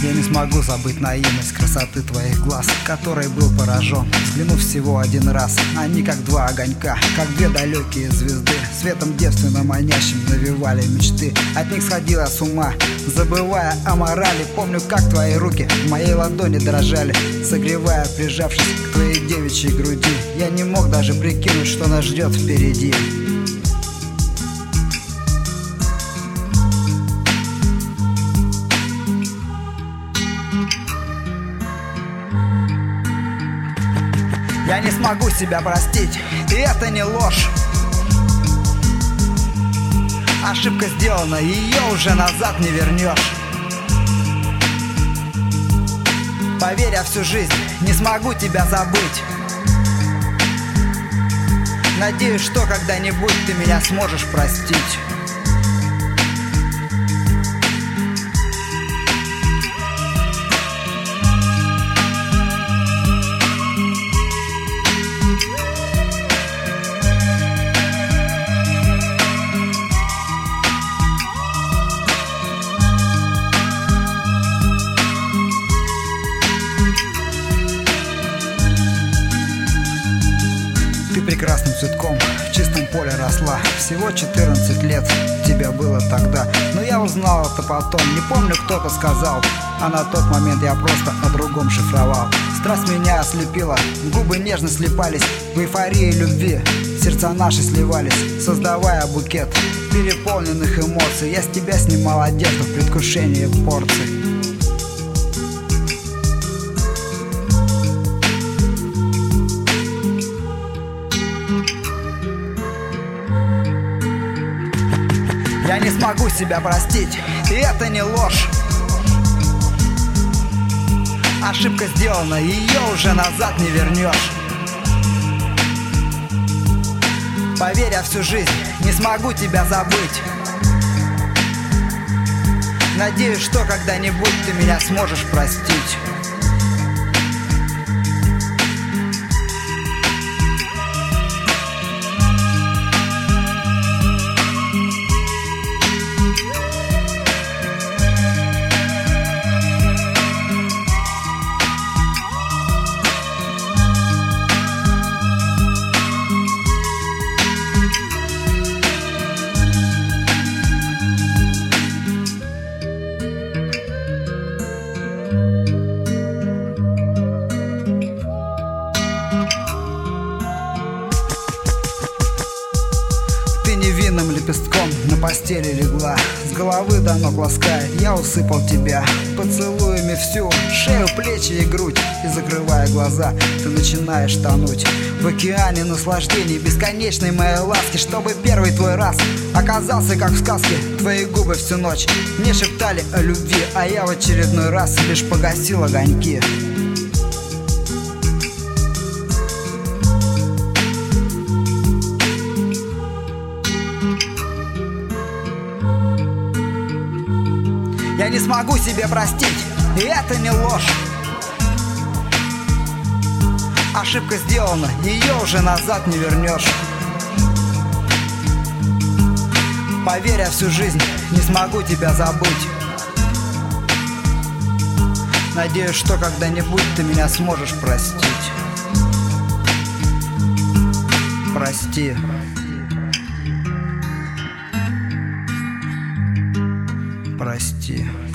Я не смогу забыть наивность красоты твоих глаз, которой был поражен, взглянув всего один раз. Они как два огонька, как две далекие звезды, светом девственно манящим навевали мечты. От них сходила с ума, забывая о морали. Помню, как твои руки в моей ладони дрожали, согревая, прижавшись к твоей девичьей груди. Я не мог даже прикинуть, что нас ждет впереди. Я не смогу себя простить, и это не ложь. Ошибка сделана, ее уже назад не вернешь. Поверь, я всю жизнь не смогу тебя забыть. Надеюсь, что когда-нибудь ты меня сможешь простить. Ты прекрасным цветком в чистом поле росла. Всего 14 лет тебе было тогда. Но я узнал это потом, не помню, кто-то сказал. А на тот момент я просто о другом шифровал. Страсть меня ослепила, губы нежно слипались. В эйфории любви сердца наши сливались, создавая букет переполненных эмоций. Я с тебя снимал одежду в предвкушении порций. Я не смогу себя простить, и это не ложь. Ошибка сделана, ее уже назад не вернешь. Поверь, я всю жизнь не смогу тебя забыть. Надеюсь, что когда-нибудь ты меня сможешь простить. Невинным лепестком на постели легла, с головы до ног лаская, я усыпал тебя поцелуями всю шею, плечи и грудь. И закрывая глаза, ты начинаешь тонуть в океане наслаждений бесконечной моей ласки. Чтобы первый твой раз оказался как в сказке. Твои губы всю ночь не шептали о любви, а я в очередной раз лишь погасил огоньки. Я не смогу себе простить, и это не ложь. Ошибка сделана, ее уже назад не вернешь. Поверь, я всю жизнь не смогу тебя забыть. Надеюсь, что когда-нибудь ты меня сможешь простить. Прости. Прости.